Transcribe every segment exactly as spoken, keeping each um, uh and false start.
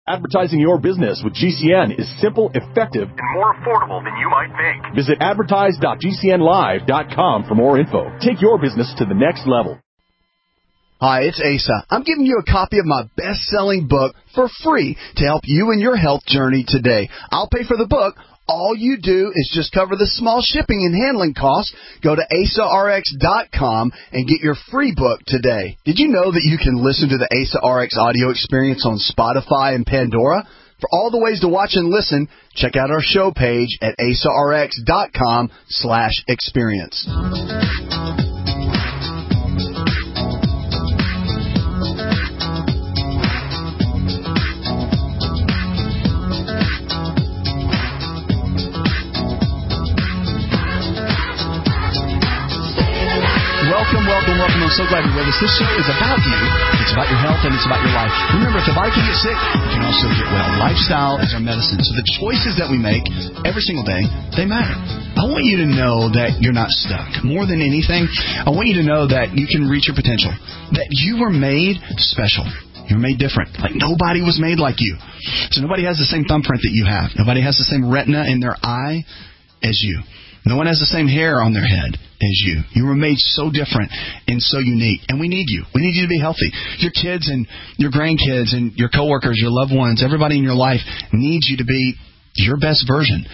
Advertising your business with G C N is simple, effective, and more affordable than you might think. Visit advertise dot g c n live dot com for more info. Take your business to the next level. Hi, it's Asa. I'm giving you a copy of my best-selling book for free to help you in your health journey today. I'll pay for the book. All you do is just cover the small shipping and handling costs. Go to asa r x dot com and get your free book today. Did you know that you can listen to the Asa R X audio experience on Spotify and Pandora? For all the ways to watch and listen, check out our show page at asa r x dot com slash experience. Welcome, welcome, welcome. I'm so glad you're with us. This show is about you. It's about your health and it's about your life. Remember, if the body can get sick, you can also get well. Lifestyle is our medicine. So the choices that we make every single day, they matter. I want you to know that you're not stuck. More than anything, I want you to know that you can reach your potential. That you were made special. You're made different. Like nobody was made like you. So nobody has the same thumbprint that you have. Nobody has the same retina in their eye as you. No one has the same hair on their head as you. You were made so different and so unique. And we need you. We need you to be healthy. Your kids and your grandkids and your coworkers, your loved ones, everybody in your life needs you to be your best version.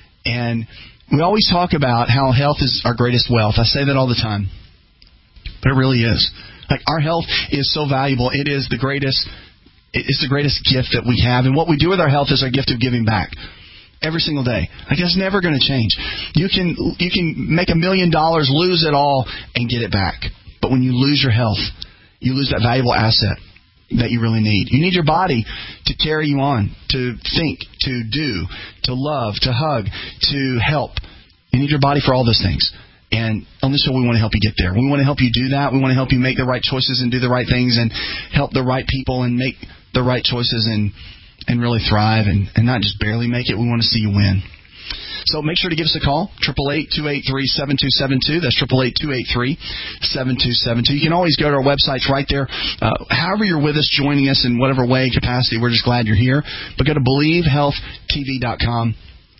And we always talk about how health is our greatest wealth. I say that all the time. But it really is. Like our health is so valuable. It is the greatest, it's the greatest gift that we have. And what we do with our health is our gift of giving back. Every single day. Like it's never going to change. You can you can make a million dollars, lose it all, and get it back. But when you lose your health, you lose that valuable asset that you really need. You need your body to carry you on, to think, to do, to love, to hug, to help. You need your body for all those things. And on this show, we want to help you get there. We want to help you do that. We want to help you make the right choices and do the right things and help the right people and make the right choices and and really thrive and, and not just barely make it. We want to see you win. So make sure to give us a call, eight eight eight, two eight three, seven two seven two. That's eight eight eight, two eight three, seven two seven two. You can always go to our websites right there. Uh, however you're with us, joining us in whatever way, capacity, we're just glad you're here. But go to believe health t v dot com.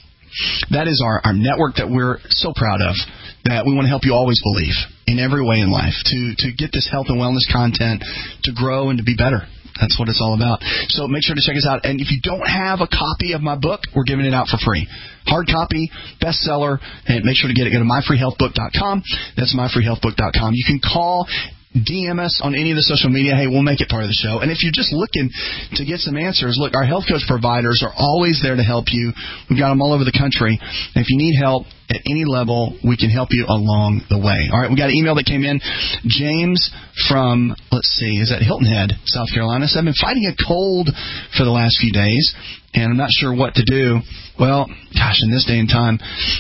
That is our, our network that we're so proud of, that we want to help you always believe in every way in life, to, to get this health and wellness content, to grow and to be better. That's what it's all about. So make sure to check us out. And if you don't have a copy of my book, we're giving it out for free. Hard copy, bestseller, and make sure to get it. Go to my free health book dot com. That's my free health book dot com. You can call, D M us on any of the social media. Hey, we'll make it part of the show. And if you're just looking to get some answers, look, our health coach providers are always there to help you. We've got them all over the country. And if you need help at any level, we can help you along the way. All right, we got an email that came in. James from, let's see, is that Hilton Head, South Carolina. So I've been fighting a cold for the last few days, and I'm not sure what to do. Well, gosh, in this day and time,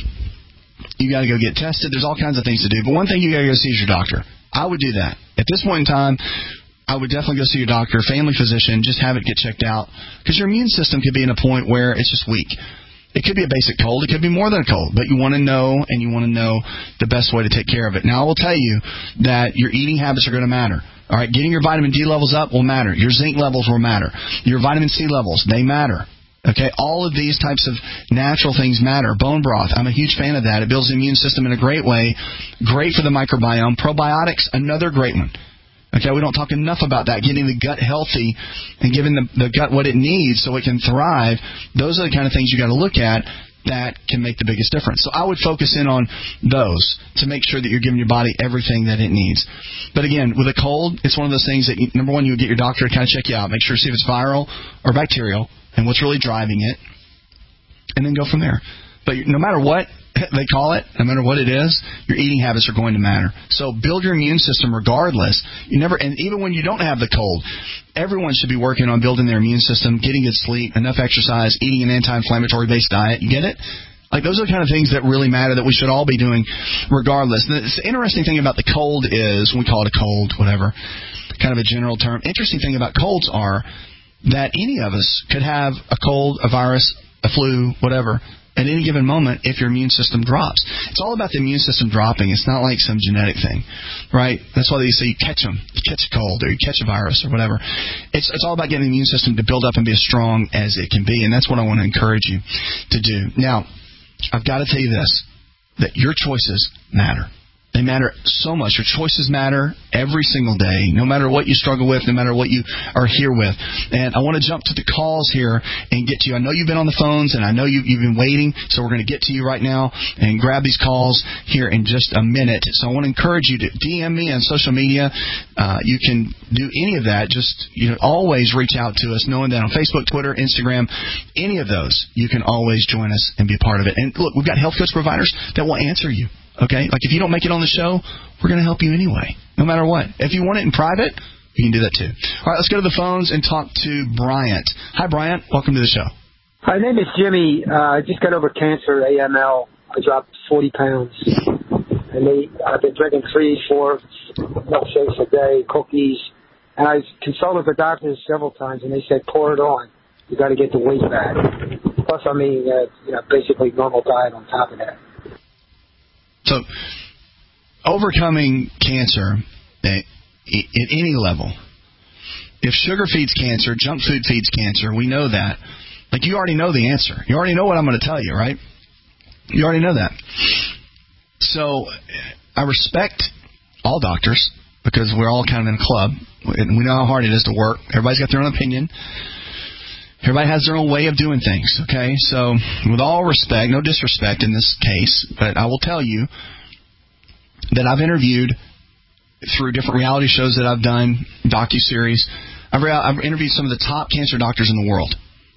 you got to go get tested. There's all kinds of things to do. But one thing you got to go see is your doctor. I would do that. At this point in time, I would definitely go see your doctor, family physician, just have it get checked out. Because your immune system could be in a point where it's just weak. It could be a basic cold. It could be more than a cold. But you want to know, and you want to know the best way to take care of it. Now, I will tell you that your eating habits are going to matter. All right, getting your vitamin D levels up will matter. Your zinc levels will matter. Your vitamin C levels, they matter. Okay, all of these types of natural things matter. Bone broth, I'm a huge fan of that. It builds the immune system in a great way. Great for the microbiome. Probiotics, another great one. Okay, we don't talk enough about that. Getting the gut healthy and giving the, the gut what it needs so it can thrive. Those are the kind of things you got to look at that can make the biggest difference. So I would focus in on those to make sure that you're giving your body everything that it needs. But again, with a cold, it's one of those things that, you, number one, you would get your doctor to kind of check you out. Make sure to see if it's viral or bacterial and what's really driving it, and then go from there. But no matter what they call it, no matter what it is, your eating habits are going to matter. So build your immune system regardless. You never, and even when you don't have the cold, everyone should be working on building their immune system, getting good sleep, enough exercise, eating an anti-inflammatory based diet. You get it? Like those are the kind of things that really matter that we should all be doing regardless. The interesting thing about the cold is, we call it a cold, whatever, kind of a general term. Interesting thing about colds are that any of us could have a cold, a virus, a flu, whatever, at any given moment if your immune system drops. It's all about the immune system dropping. It's not like some genetic thing, right? That's why they say you catch them. You catch a cold or you catch a virus or whatever. It's it's all about getting the immune system to build up and be as strong as it can be, and that's what I want to encourage you to do. Now, I've got to tell you this, that your choices matter. They matter so much. Your choices matter every single day, no matter what you struggle with, no matter what you are here with. And I want to jump to the calls here and get to you. I know you've been on the phones, and I know you, you've been waiting, so we're going to get to you right now and grab these calls here in just a minute. So I want to encourage you to D M me on social media. Uh, you can do any of that. Just you know, always reach out to us, knowing that on Facebook, Twitter, Instagram, any of those, you can always join us and be a part of it. And look, we've got health coach providers that will answer you. Okay? Like if you don't make it on the show, we're going to help you anyway, no matter what. If you want it in private, you can do that too. All right, let's go to the phones and talk to Bryant. Hi, Bryant. Welcome to the show. My name is Jimmy. Uh, I just got over cancer, A M L. I dropped forty pounds. And they, I've been drinking three, four milkshakes a day, cookies. And I consulted the doctors several times, and they said, pour it on. You got to get the weight back. Plus, I mean, uh, you know, basically normal diet on top of that. So, overcoming cancer at, at any level, if sugar feeds cancer, junk food feeds cancer, we know that. Like, you already know the answer. You already know what I'm going to tell you, right? You already know that. So, I respect all doctors because we're all kind of in a club, and we know how hard it is to work. Everybody's got their own opinion. Everybody has their own way of doing things, okay? So, with all respect, no disrespect in this case, but I will tell you that I've interviewed through different reality shows that I've done, docuseries. I've, re- I've interviewed some of the top cancer doctors in the world.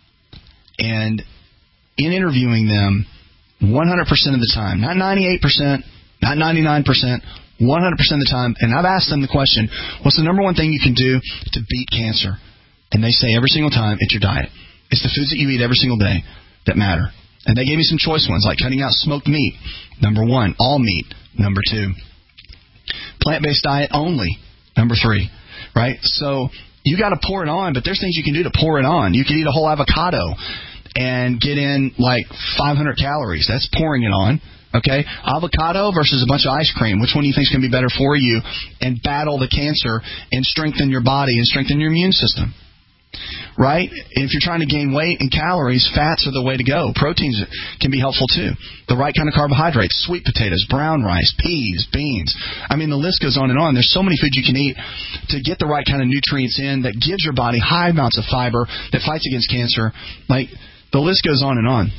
And in interviewing them, one hundred percent of the time, not ninety-eight percent, not ninety-nine percent, one hundred percent of the time, and I've asked them the question, what's the number one thing you can do to beat cancer? And they say every single time, it's your diet. It's the foods that you eat every single day that matter. And they gave me some choice ones, like cutting out smoked meat, number one. All meat, number two. Plant-based diet only, number three. Right? So you got to pour it on, but there's things you can do to pour it on. You can eat a whole avocado and get in like five hundred calories. That's pouring it on. Okay? Avocado versus a bunch of ice cream. Which one do you think is going to be better for you? And battle the cancer and strengthen your body and strengthen your immune system. Right? If you're trying to gain weight and calories, fats are the way to go. Proteins can be helpful too. The right kind of carbohydrates, sweet potatoes, brown rice, peas, beans. I mean, the list goes on and on. There's so many foods you can eat to get the right kind of nutrients in that gives your body high amounts of fiber that fights against cancer. Like, the list goes on and on.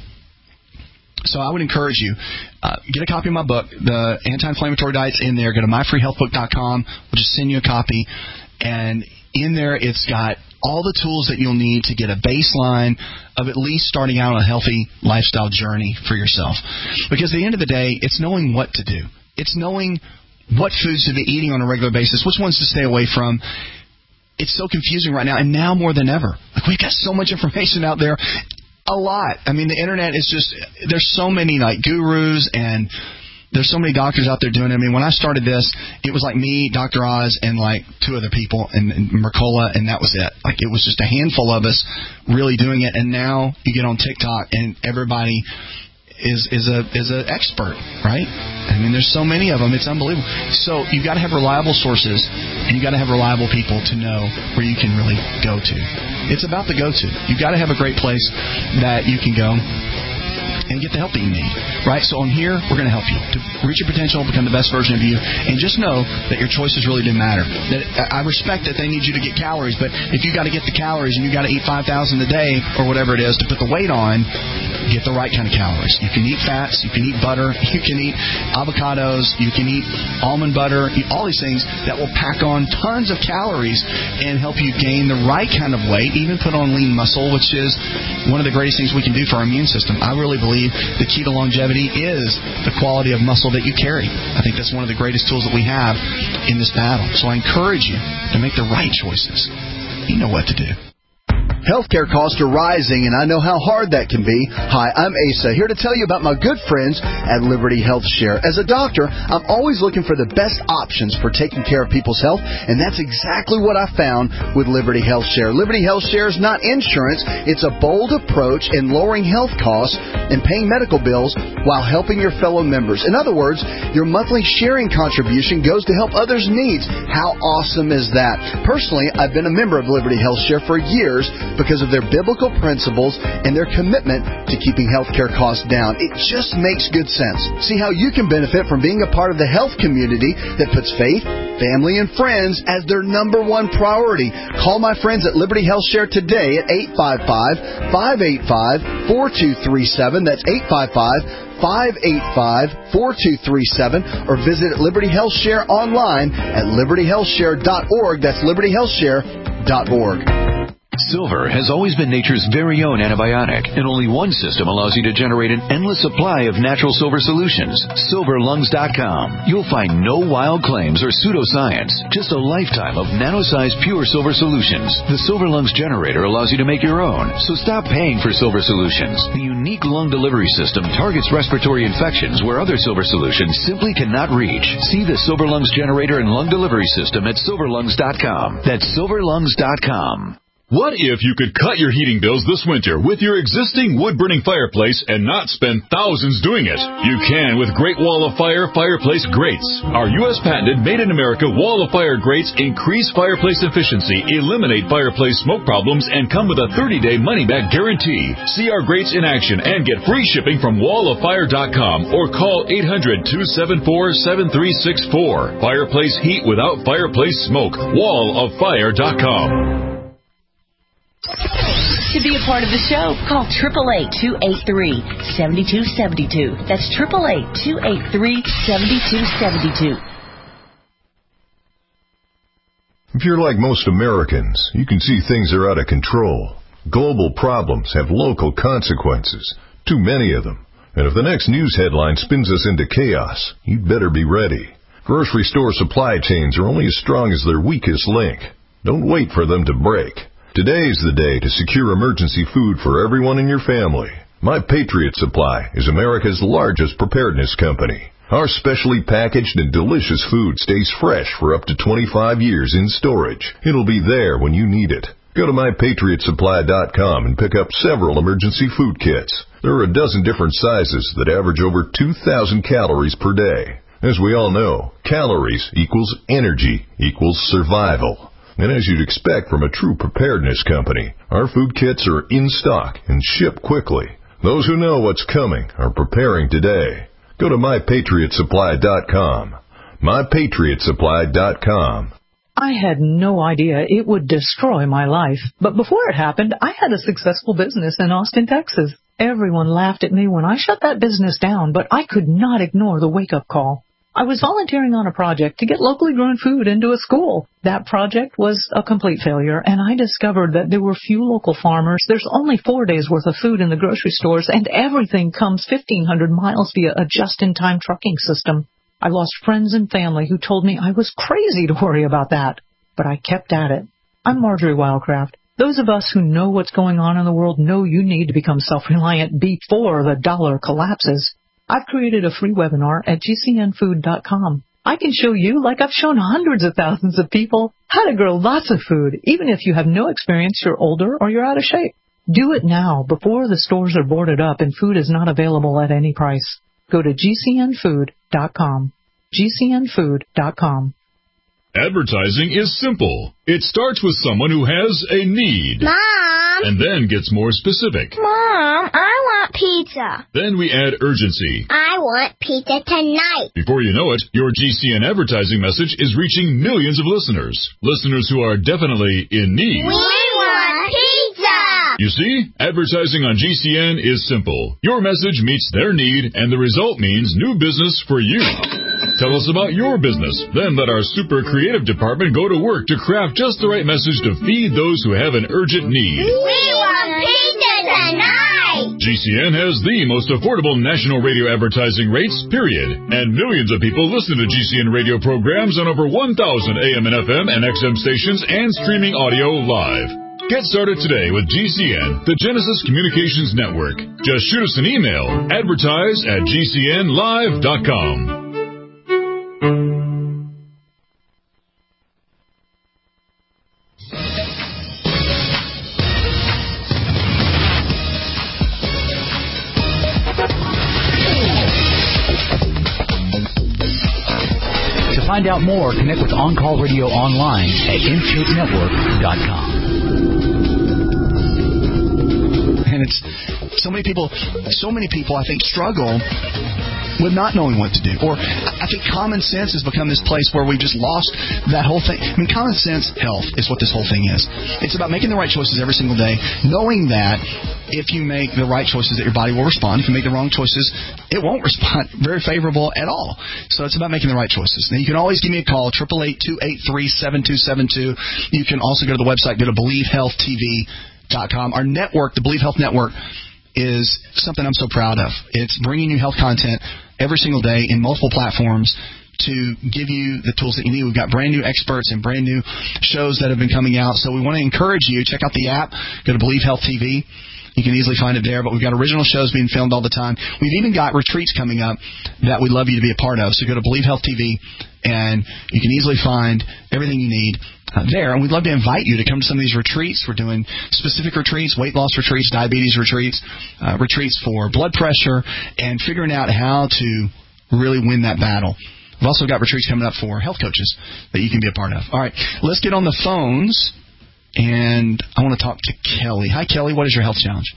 So I would encourage you, uh, get a copy of my book. The anti-inflammatory diet's in there. Go to my free health book dot com. We'll just send you a copy. And in there, it's got all the tools that you'll need to get a baseline of at least starting out on a healthy lifestyle journey for yourself. Because at the end of the day, it's knowing what to do. It's knowing what foods to be eating on a regular basis, which ones to stay away from. It's so confusing right now, and now more than ever. Like, we've got so much information out there. A lot. I mean, the Internet is just, there's so many, like, gurus, and there's so many doctors out there doing it. I mean, when I started this, it was like me, Doctor Oz, and like two other people, and, and Mercola, and that was it. Like, it was just a handful of us really doing it. And now you get on TikTok, and everybody is is a is an expert, right? I mean, there's so many of them; it's unbelievable. So you've got to have reliable sources, and you've got to have reliable people to know where you can really go to. It's about the go-to. You've got to have a great place that you can go and get the help that you need, right? So on here, we're going to help you to reach your potential, become the best version of you, and just know that your choices really do matter. That I respect that they need you to get calories, but if you got to get the calories and you got to eat five thousand a day or whatever it is to put the weight on, get the right kind of calories. You can eat fats, you can eat butter, you can eat avocados, you can eat almond butter, eat all these things that will pack on tons of calories and help you gain the right kind of weight, even put on lean muscle, which is one of the greatest things we can do for our immune system. I really believe the key to longevity is the quality of muscle that you carry. I think that's one of the greatest tools that we have in this battle. So I encourage you to make the right choices. You know what to do. Healthcare costs are rising, and I know how hard that can be. Hi, I'm Asa, here to tell you about my good friends at Liberty Health Share. As a doctor, I'm always looking for the best options for taking care of people's health, and that's exactly what I found with Liberty Health Share. Liberty Health Share is not insurance. It's a bold approach in lowering health costs and paying medical bills while helping your fellow members. In other words, your monthly sharing contribution goes to help others' needs. How awesome is that? Personally, I've been a member of Liberty Health Share for years because of their biblical principles and their commitment to keeping healthcare costs down. It just makes good sense. See how you can benefit from being a part of the health community that puts faith, family, and friends as their number one priority. Call my friends at Liberty Health Share today at eight five five, five eight five, four two three seven. That's eight five five, five eight five, four two three seven, or visit Liberty Health Share online at liberty health share dot org. That's liberty health share dot org. Silver has always been nature's very own antibiotic, and only one system allows you to generate an endless supply of natural silver solutions. silver lungs dot com. You'll find no wild claims or pseudoscience, just a lifetime of nano-sized pure silver solutions. The Silver Lungs generator allows you to make your own, so stop paying for silver solutions. The unique lung delivery system targets respiratory infections where other silver solutions simply cannot reach. See the Silver Lungs generator and lung delivery system at silver lungs dot com. That's silver lungs dot com. What if you could cut your heating bills this winter with your existing wood-burning fireplace and not spend thousands doing it? You can with Great Wall of Fire fireplace grates. Our U S patented made-in-America Wall of Fire grates increase fireplace efficiency, eliminate fireplace smoke problems, and come with a thirty-day money-back guarantee. See our grates in action and get free shipping from wall of fire dot com or call eight hundred, two seven four, seven three six four. Fireplace heat without fireplace smoke. wall of fire dot com. To be a part of the show, call eight eight eight, two eight three, seven two seven two. That's eight eight eight, two eight three, seven two seven two. If you're like most Americans, you can see things are out of control. Global problems have local consequences, too many of them. And if the next news headline spins us into chaos, you'd better be ready. Grocery store supply chains are only as strong as their weakest link. Don't wait for them to break. Today's the day to secure emergency food for everyone in your family. My Patriot Supply is America's largest preparedness company. Our specially packaged and delicious food stays fresh for up to twenty-five years in storage. It'll be there when you need it. Go to my patriot supply dot com and pick up several emergency food kits. There are a dozen different sizes that average over two thousand calories per day. As we all know, calories equals energy equals survival. And as you'd expect from a true preparedness company, our food kits are in stock and ship quickly. Those who know what's coming are preparing today. Go to my patriot supply dot com. my patriot supply dot com. I had no idea it would destroy my life. But before it happened, I had a successful business in Austin, Texas. Everyone laughed at me when I shut that business down, but I could not ignore the wake-up call. I was volunteering on a project to get locally grown food into a school. That project was a complete failure, and I discovered that there were few local farmers. There's only four days' worth of food in the grocery stores, and everything comes fifteen hundred miles via a just-in-time trucking system. I lost friends and family who told me I was crazy to worry about that, but I kept at it. I'm Marjorie Wildcraft. Those of us who know what's going on in the world know you need to become self-reliant before the dollar collapses. I've created a free webinar at G C N food dot com. I can show you, like I've shown hundreds of thousands of people, how to grow lots of food, even if you have no experience, you're older, or you're out of shape. Do it now, before the stores are boarded up and food is not available at any price. Go to G C N food dot com. G C N food dot com. Advertising is simple. It starts with someone who has a need. Mom! And then gets more specific. Mom, I want pizza. Then we add urgency. I want pizza tonight. Before you know it, your G C N advertising message is reaching millions of listeners. Listeners who are definitely in need. We want pizza! You see, advertising on G C N is simple. Your message meets their need, and the result means new business for you. Tell us about your business. Then let our super creative department go to work to craft just the right message to feed those who have an urgent need. We want pizza tonight! G C N has the most affordable national radio advertising rates, period. And millions of people listen to G C N radio programs on over one thousand A M and F M and X M stations and streaming audio live. Get started today with G C N, the Genesis Communications Network. Just shoot us an email, advertise at G C N live dot com. To find out more, connect with On Call Radio online at inscape network dot com. And it's so many people, so many people, I think, struggle with not knowing what to do. Or I think common sense has become this place where we just lost that whole thing. I mean, common sense health is what this whole thing is. It's about making the right choices every single day, knowing that if you make the right choices, that your body will respond. If you make the wrong choices, it won't respond very favorable at all. So it's about making the right choices. Now, you can always give me a call, eight eight eight, two eight three, seven two seven two. You can also go to the website, go to believe health t v dot com. Our network, the Believe Health Network, is something I'm so proud of. It's bringing you health content every single day in multiple platforms to give you the tools that you need. We've got brand new experts and brand new shows that have been coming out. So we want to encourage you, check out the app, go to Believe Health T V. You can easily find it there, but we've got original shows being filmed all the time. We've even got retreats coming up that we'd love you to be a part of. So go to Believe Health T V, and you can easily find everything you need uh, there. And we'd love to invite you to come to some of these retreats. We're doing specific retreats, weight loss retreats, diabetes retreats, uh, retreats for blood pressure, and figuring out how to really win that battle. We've also got retreats coming up for health coaches that you can be a part of. All right, let's get on the phones. And I want to talk to Kelly. Hi, Kelly. What is your health challenge?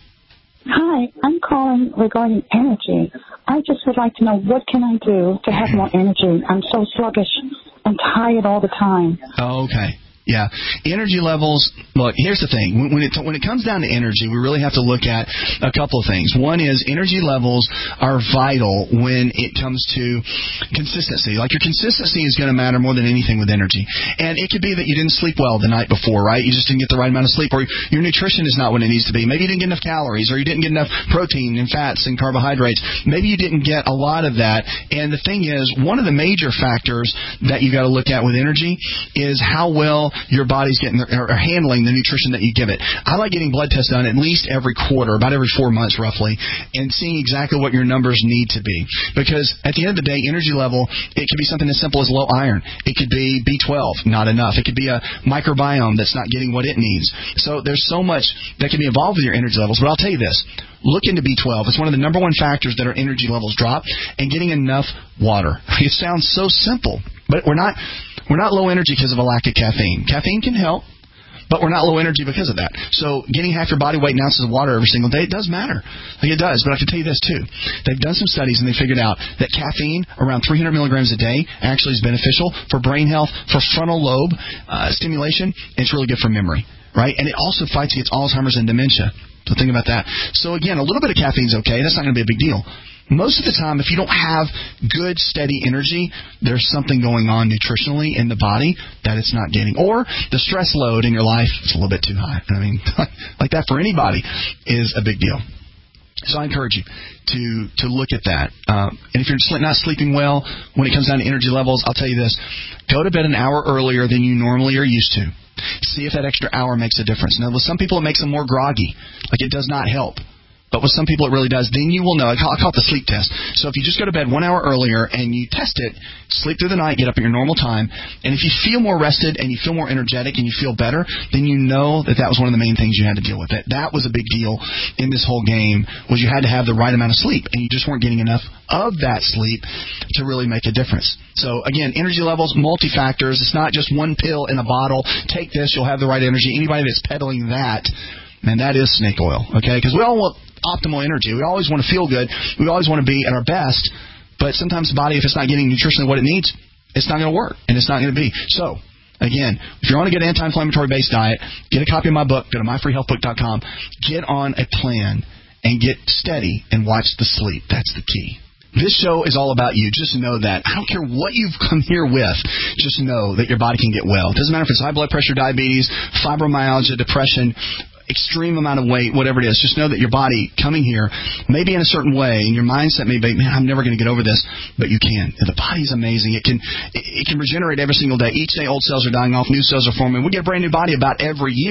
Hi. I'm calling regarding energy. I just would like to know, what can I do to have more energy? I'm so sluggish. I'm tired all the time. Oh, okay. Yeah. Energy levels, look, here's the thing. When, when, it, when it comes down to energy, we really have to look at a couple of things. One is energy levels are vital when it comes to consistency. Like your consistency is going to matter more than anything with energy. And it could be that you didn't sleep well the night before, right? You just didn't get the right amount of sleep, or your nutrition is not what it needs to be. Maybe you didn't get enough calories, or you didn't get enough protein and fats and carbohydrates. Maybe you didn't get a lot of that. And the thing is, one of the major factors that you got to look at with energy is how well your body's getting the, or handling the nutrition that you give it. I like getting blood tests done at least every quarter, about every four months roughly, and seeing exactly what your numbers need to be. Because at the end of the day, energy level, it could be something as simple as low iron. It could be B twelve, not enough. It could be a microbiome that's not getting what it needs. So there's so much that can be involved with your energy levels. But I'll tell you this. Look into B twelve. It's one of the number one factors that our energy levels drop, and getting enough water. It sounds so simple, but we're not we're not low energy because of a lack of caffeine. Caffeine can help, but we're not low energy because of that. So getting half your body weight in ounces of water every single day, it does matter. Like it does, but I can tell you this too. They've done some studies, and they figured out that caffeine, around three hundred milligrams a day, actually is beneficial for brain health, for frontal lobe uh, stimulation, and it's really good for memory, right? And it also fights against Alzheimer's and dementia. So think about that. So again, a little bit of caffeine is okay. That's not going to be a big deal. Most of the time, if you don't have good, steady energy, there's something going on nutritionally in the body that it's not getting. Or the stress load in your life is a little bit too high. I mean, like that for anybody is a big deal. So I encourage you to to look at that. Um, and if you're not sleeping well when it comes down to energy levels, I'll tell you this. Go to bed an hour earlier than you normally are used to. See if that extra hour makes a difference. Now, with some people, it makes them more groggy. Like it does not help. But with some people, it really does. Then you will know. I call, I call it the sleep test. So if you just go to bed one hour earlier and you test it, sleep through the night, get up at your normal time, and if you feel more rested and you feel more energetic and you feel better, then you know that that was one of the main things you had to deal with. That that was a big deal in this whole game, was you had to have the right amount of sleep, and you just weren't getting enough of that sleep to really make a difference. So again, energy levels, multi-factors. It's not just one pill in a bottle. Take this, you'll have the right energy. Anybody that's peddling that, man, that is snake oil, okay? Because we all want optimal energy. We always want to feel good. We always want to be at our best. But sometimes the body, if it's not getting nutritionally what it needs, it's not going to work, and it's not going to be. So, again, if you're on a good anti-inflammatory based diet, get a copy of my book. Go to my free health book dot com. Get on a plan and get steady and watch the sleep. That's the key. This show is all about you. Just know that. I don't care what you've come here with. Just know that your body can get well. It doesn't matter if it's high blood pressure, diabetes, fibromyalgia, depression, extreme amount of weight, whatever it is. Just know that your body coming here, maybe in a certain way, and your mindset may be, man, I'm never going to get over this, but you can. The body's amazing. It can it can regenerate every single day. Each day, old cells are dying off, new cells are forming. We get a brand new body about every year,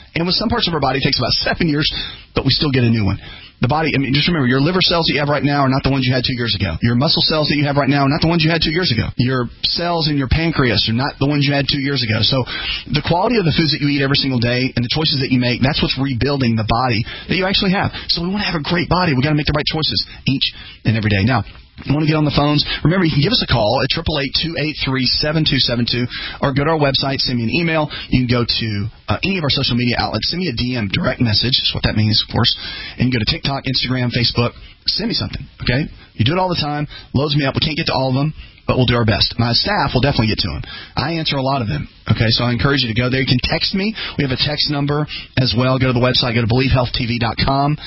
And with some parts of our body, it takes about seven years, but we still get a new one. The body, I mean, just remember, your liver cells that you have right now are not the ones you had two years ago. Your muscle cells that you have right now are not the ones you had two years ago. Your cells in your pancreas are not the ones you had two years ago. So the quality of the foods that you eat every single day and the choices that you make, that's what's rebuilding the body that you actually have. So we want to have a great body. We've got to make the right choices each and every day. Now, you want to get on the phones? Remember, you can give us a call at eight eight eight, two eight three, seven two seven two or go to our website, send me an email. You can go to uh, any of our social media outlets. Send me a D M, direct message. That's what that means, of course. And you can go to TikTok, Instagram, Facebook. Send me something, okay? You do it all the time. Loads me up. We can't get to all of them, but we'll do our best. My staff will definitely get to them. I answer a lot of them, okay? So I encourage you to go there. You can text me. We have a text number as well. Go to the website. Go to believe health T V dot com.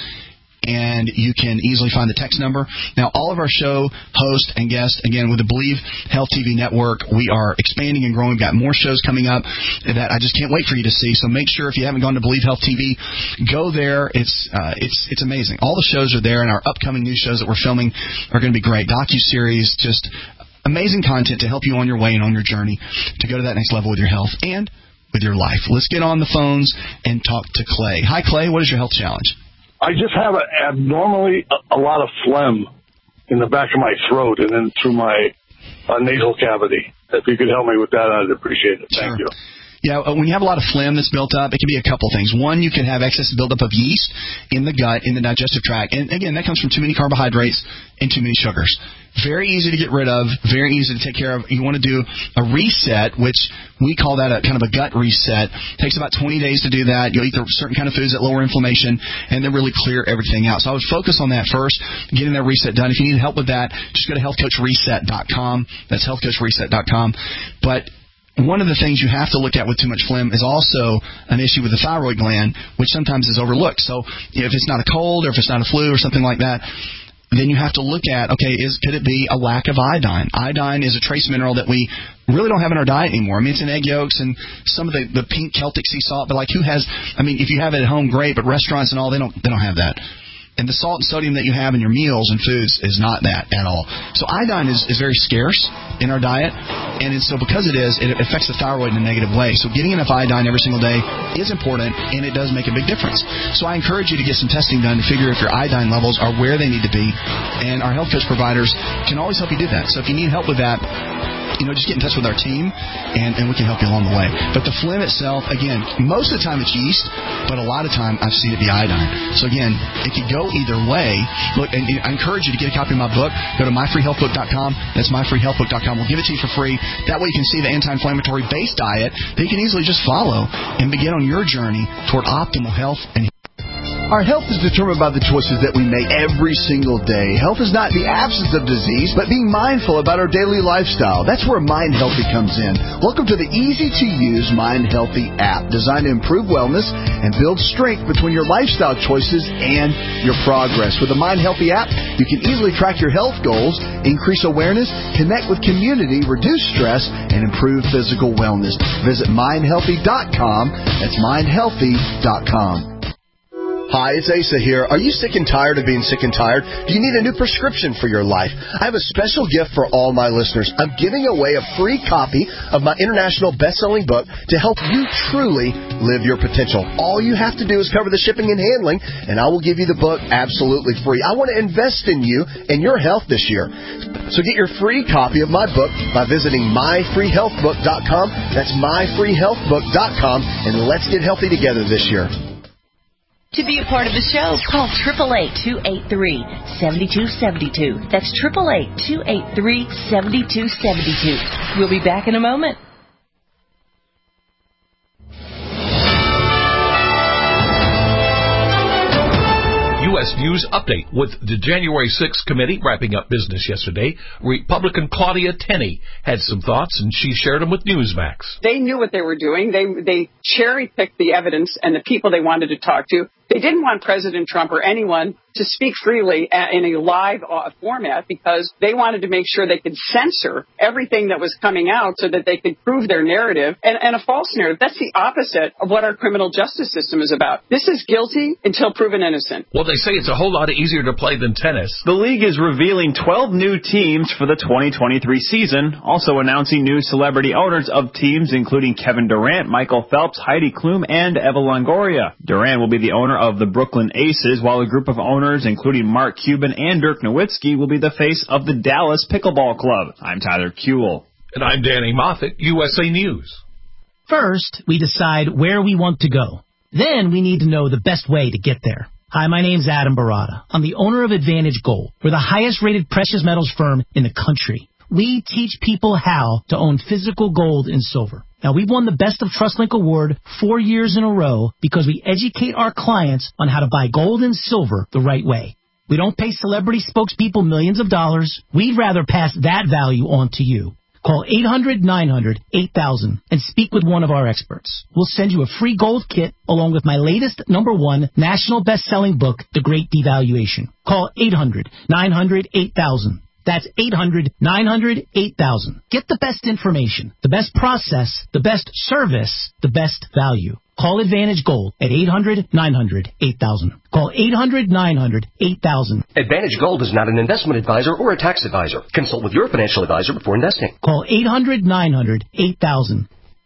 And you can easily find the text number. Now, all of our show hosts and guests, again, with the Believe Health T V network, we are expanding and growing. We've got more shows coming up that I just can't wait for you to see. So make sure, if you haven't gone to Believe Health T V, go there. It's uh, it's it's amazing. All the shows are there, and our upcoming new shows that we're filming are going to be great. Docu-series, just amazing content to help you on your way and on your journey to go to that next level with your health and with your life. Let's get on the phones and talk to Clay. Hi, Clay. What is your health challenge? I just have a, abnormally a, a lot of phlegm in the back of my throat and then through my uh, nasal cavity. If you could help me with that, I'd appreciate it. Thank Sure. you. Yeah, when you have a lot of phlegm that's built up, it can be a couple things. One, you can have excess buildup of yeast in the gut, in the digestive tract. And, again, that comes from too many carbohydrates and too many sugars. Very easy to get rid of, very easy to take care of. You want to do a reset, which we call that a kind of a gut reset. It takes about twenty days to do that. You'll eat certain kind of foods that lower inflammation and then really clear everything out. So I would focus on that first, getting that reset done. If you need help with that, just go to health coach reset dot com. That's health coach reset dot com. But one of the things you have to look at with too much phlegm is also an issue with the thyroid gland, which sometimes is overlooked. So if it's not a cold or if it's not a flu or something like that, then you have to look at, okay, is could it be a lack of iodine? Iodine is a trace mineral that we really don't have in our diet anymore. I mean, it's in egg yolks and some of the, the pink Celtic sea salt, but like who has, I mean, if you have it at home, great, but restaurants and all, they don't they don't have that. And the salt and sodium that you have in your meals and foods is not that at all. So iodine is, is very scarce in our diet, and it's, so because it is, it affects the thyroid in a negative way. So getting enough iodine every single day is important, and it does make a big difference. So I encourage you to get some testing done to figure if your iodine levels are where they need to be, and our health coach providers can always help you do that. So if you need help with that, you know, just get in touch with our team, and, and we can help you along the way. But the phlegm itself, again, most of the time it's yeast, but a lot of time I've seen it be iodine. So again, it could go either way. Look, and, and I encourage you to get a copy of my book. Go to my free health book dot com. That's my free health book dot com. We'll give it to you for free. That way you can see the anti-inflammatory based diet that you can easily just follow and begin on your journey toward optimal health and Our health is determined by the choices that we make every single day. Health is not the absence of disease, but being mindful about our daily lifestyle. That's where Mind Healthy comes in. Welcome to the easy-to-use Mind Healthy app, designed to improve wellness and build strength between your lifestyle choices and your progress. With the Mind Healthy app, you can easily track your health goals, increase awareness, connect with community, reduce stress, and improve physical wellness. Visit mind healthy dot com. That's mind healthy dot com. Hi, it's Asa here. Are you sick and tired of being sick and tired? Do you need a new prescription for your life? I have a special gift for all my listeners. I'm giving away a free copy of my international best-selling book to help you truly live your potential. All you have to do is cover the shipping and handling, and I will give you the book absolutely free. I want to invest in you and your health this year. So get your free copy of my book by visiting my free health book dot com. That's my free health book dot com, and let's get healthy together this year. To be a part of the show, call eight eight eight, two eight three, seven two seven two. That's eight eight eight, two eight three, seven two seven two. We'll be back in a moment. U S News Update. With the January sixth committee wrapping up business yesterday, Republican Claudia Tenney had some thoughts, and she shared them with Newsmax. They knew what they were doing. They they cherry-picked the evidence and the people they wanted to talk to. They didn't want President Trump or anyone to speak freely in a live format because they wanted to make sure they could censor everything that was coming out so that they could prove their narrative and, and a false narrative. That's the opposite of what our criminal justice system is about. This is guilty until proven innocent. Well, they say it's a whole lot easier to play than tennis. The league is revealing twelve new teams for the twenty twenty-three season, also announcing new celebrity owners of teams including Kevin Durant, Michael Phelps, Heidi Klum, and Eva Longoria. Durant will be the owner of the Brooklyn Aces, while a group of owners, including Mark Cuban and Dirk Nowitzki, will be the face of the Dallas Pickleball Club. I'm Tyler Kuehl. And I'm Danny Moffat, U S A News. First, we decide where we want to go. Then we need to know the best way to get there. Hi, my name's Adam Barada. I'm the owner of Advantage Gold. We're the highest-rated precious metals firm in the country. We teach people how to own physical gold and silver. Now, we've won the Best of TrustLink Award four years in a row because we educate our clients on how to buy gold and silver the right way. We don't pay celebrity spokespeople millions of dollars. We'd rather pass that value on to you. Call eight hundred nine hundred eight thousand and speak with one of our experts. We'll send you a free gold kit along with my latest number one national best-selling book, The Great Devaluation. Call eight hundred nine hundred eight thousand. That's eight hundred nine hundred eight thousand. Get the best information, the best process, the best service, the best value. Call Advantage Gold at eight hundred nine hundred eight thousand. Call eight hundred nine hundred eight thousand. Advantage Gold is not an investment advisor or a tax advisor. Consult with your financial advisor before investing. Call eight hundred nine hundred eight thousand.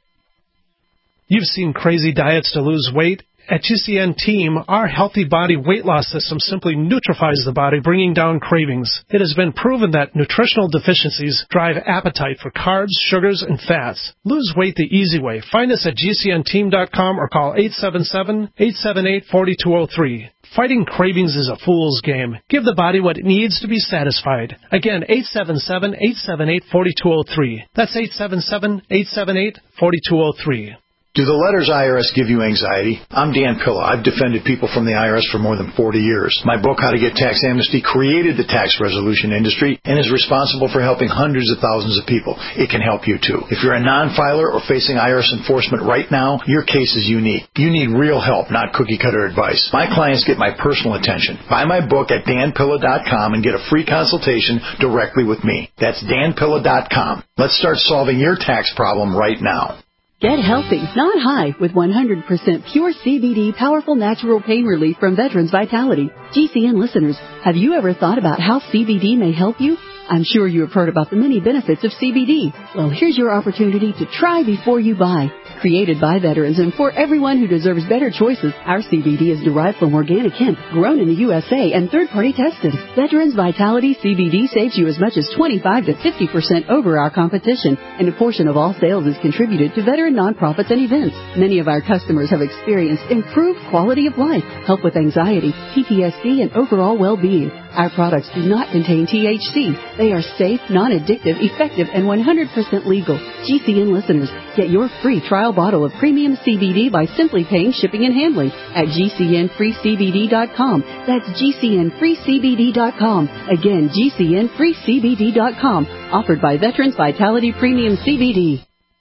You've seen crazy diets to lose weight. At G C N Team, our healthy body weight loss system simply neutralizes the body, bringing down cravings. It has been proven that nutritional deficiencies drive appetite for carbs, sugars, and fats. Lose weight the easy way. Find us at G C N team dot com or call eight seven seven, eight seven eight, four two zero three. Fighting cravings is a fool's game. Give the body what it needs to be satisfied. Again, eight seven seven, eight seven eight, four two zero three. That's eight seven seven, eight seven eight, four two zero three. Do the letters I R S give you anxiety? I'm Dan Pilla. I've defended people from the I R S for more than forty years. My book, How to Get Tax Amnesty, created the tax resolution industry and is responsible for helping hundreds of thousands of people. It can help you, too. If you're a non-filer or facing I R S enforcement right now, your case is unique. You need real help, not cookie-cutter advice. My clients get my personal attention. Buy my book at dan pilla dot com and get a free consultation directly with me. That's dan pilla dot com. Let's start solving your tax problem right now. Get healthy, not high, with one hundred percent pure C B D powerful natural pain relief from Veterans Vitality. G C N listeners, have you ever thought about how C B D may help you? I'm sure you have heard about the many benefits of C B D. Well, here's your opportunity to try before you buy. Created by veterans and for everyone who deserves better choices, our C B D is derived from organic hemp, grown in the U S A and third-party tested. Veterans Vitality C B D saves you as much as twenty-five to fifty percent over our competition, and a portion of all sales is contributed to veteran nonprofits and events. Many of our customers have experienced improved quality of life, help with anxiety, P T S D, and overall well-being. Our products do not contain T H C. They are safe, non-addictive, effective, and one hundred percent legal. G C N listeners, get your free trial bottle of premium C B D by simply paying shipping and handling at G C N free C B D dot com. That's G C N free C B D dot com. Again, G C N free C B D dot com. Offered by Veterans Vitality Premium C B D.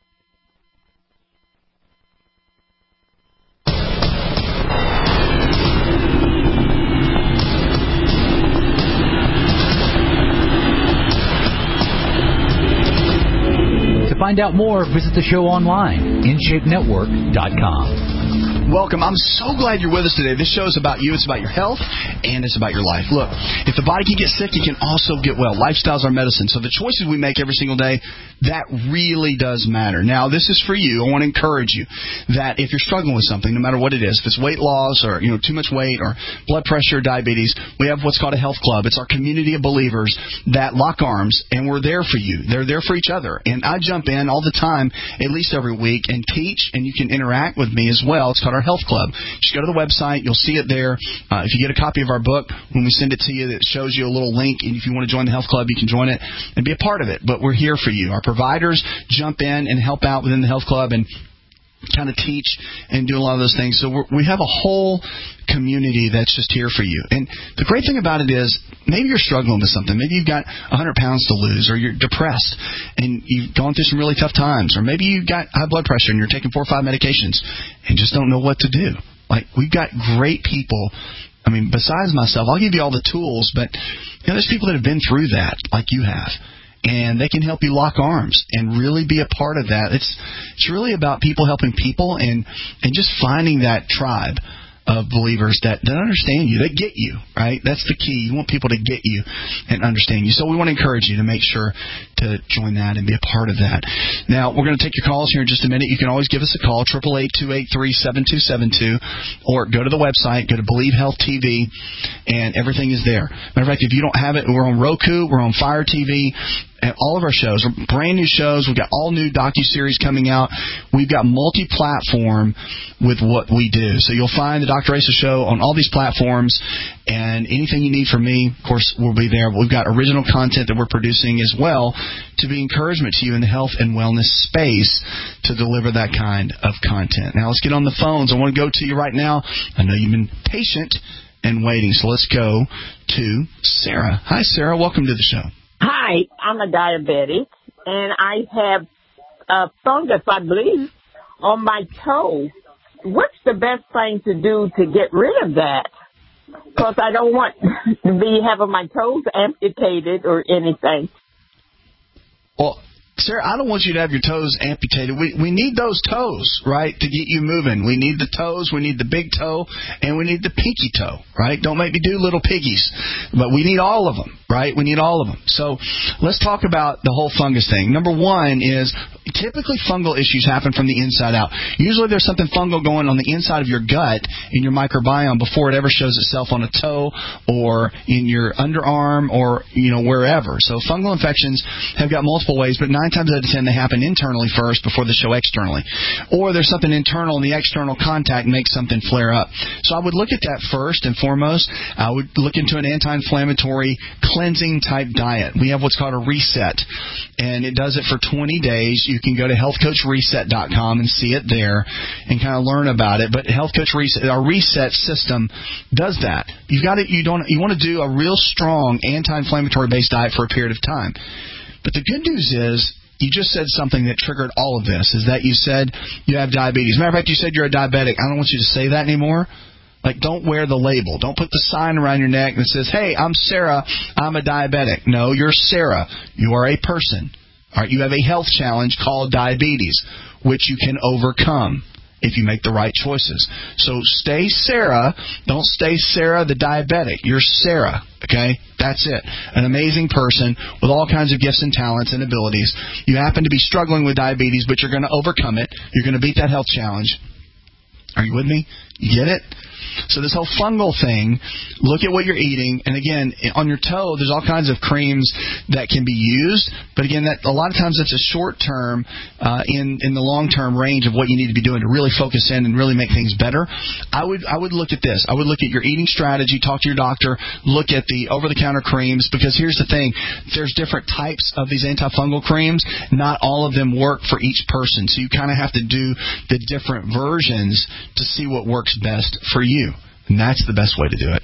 To find out more, visit the show online, in shape network dot com. Welcome. I'm so glad you're with us today. This show is about you. It's about your health, and it's about your life. Look, if the body can get sick, it can also get well. Lifestyles are medicine. So the choices we make every single day, that really does matter. Now, this is for you. I want to encourage you that if you're struggling with something, no matter what it is, if it's weight loss or, you know, too much weight or blood pressure, diabetes, we have what's called a health club. It's our community of believers that lock arms, and we're there for you. They're there for each other. And I jump in all the time, at least every week, and teach, and you can interact with me as well. It's called our Health Club. Just go to the website. You'll see it there. Uh, if you get a copy of our book, when we send it to you, it shows you a little link. And if you want to join the Health Club, you can join it and be a part of it. But we're here for you. Our providers jump in and help out within the Health Club and kind of teach and do a lot of those things. So we're, we have a whole community that's just here for you. And the great thing about it is maybe you're struggling with something. Maybe you've got one hundred pounds to lose, or you're depressed and you've gone through some really tough times, or maybe you've got high blood pressure and you're taking four or five medications and just don't know what to do. Like, we've got great people. I mean, besides myself, I'll give you all the tools, but you know, there's people that have been through that, like you have. And they can help you lock arms and really be a part of that. It's it's really about people helping people and, and just finding that tribe of believers that, that understand you, that get you, right? That's the key. You want people to get you and understand you. So we want to encourage you to make sure to join that and be a part of that. Now, we're going to take your calls here in just a minute. You can always give us a call, eight eight eight, two eight three, seven two seven two, or go to the website, go to Believe Health T V, and everything is there. Matter of fact, if you don't have it, we're on Roku, we're on Fire T V, and all of our shows are brand new shows. We've got all new docuseries coming out. We've got multi-platform with what we do. So you'll find the Doctor Asa Show on all these platforms, and anything you need from me, of course, will be there. But we've got original content that we're producing as well to be encouragement to you in the health and wellness space to deliver that kind of content. Now, let's get on the phones. I want to go to you right now. I know you've been patient and waiting, so let's go to Sarah. Hi, Sarah. Welcome to the show. Hi, I'm a diabetic, and I have uh, fungus, I believe, on my toe. What's the best thing to do to get rid of that? Because I don't want to be having my toes amputated or anything. Well, Sarah, I don't want you to have your toes amputated. We we need those toes, right, to get you moving. We need the toes, we need the big toe, and we need the pinky toe, right? Don't make me do little piggies. But we need all of them, right? We need all of them. So let's talk about the whole fungus thing. Number one is typically fungal issues happen from the inside out. Usually there's something fungal going on the inside of your gut in your microbiome before it ever shows itself on a toe or in your underarm or, you know, wherever. So fungal infections have got multiple ways, but nine times out of ten they happen internally first before they show externally. Or there's something internal and the external contact makes something flare up. So I would look at that first and foremost. I would look into an anti-inflammatory cleansing type diet. We have what's called a reset, and it does it for twenty days. You can go to health coach reset dot com and see it there and kind of learn about it. But Health Coach Reset, our reset system does that. You've got it. You don't. You want to do a real strong anti-inflammatory based diet for a period of time. But the good news is, you just said something that triggered all of this, is that you said you have diabetes. Matter of fact, you said you're a diabetic. I don't want you to say that anymore. Like, don't wear the label. Don't put the sign around your neck that says, hey, I'm Sarah, I'm a diabetic. No, you're Sarah. You are a person. All right, you have a health challenge called diabetes, which you can overcome if you make the right choices. So stay Sarah. Don't stay Sarah the diabetic. You're Sarah, okay? That's it. An amazing person with all kinds of gifts and talents and abilities. You happen to be struggling with diabetes, but you're going to overcome it. You're going to beat that health challenge. Are you with me? You get it? So this whole fungal thing, look at what you're eating. And again, on your toe, there's all kinds of creams that can be used. But again, that a lot of times that's a short term uh, in in the long term range of what you need to be doing to really focus in and really make things better. I would I would look at this. I would look at your eating strategy. Talk to your doctor. Look at the over the counter creams, because here's the thing: there's different types of these antifungal creams. Not all of them work for each person. So you kind of have to do the different versions to see what works best for you. And that's the best way to do it.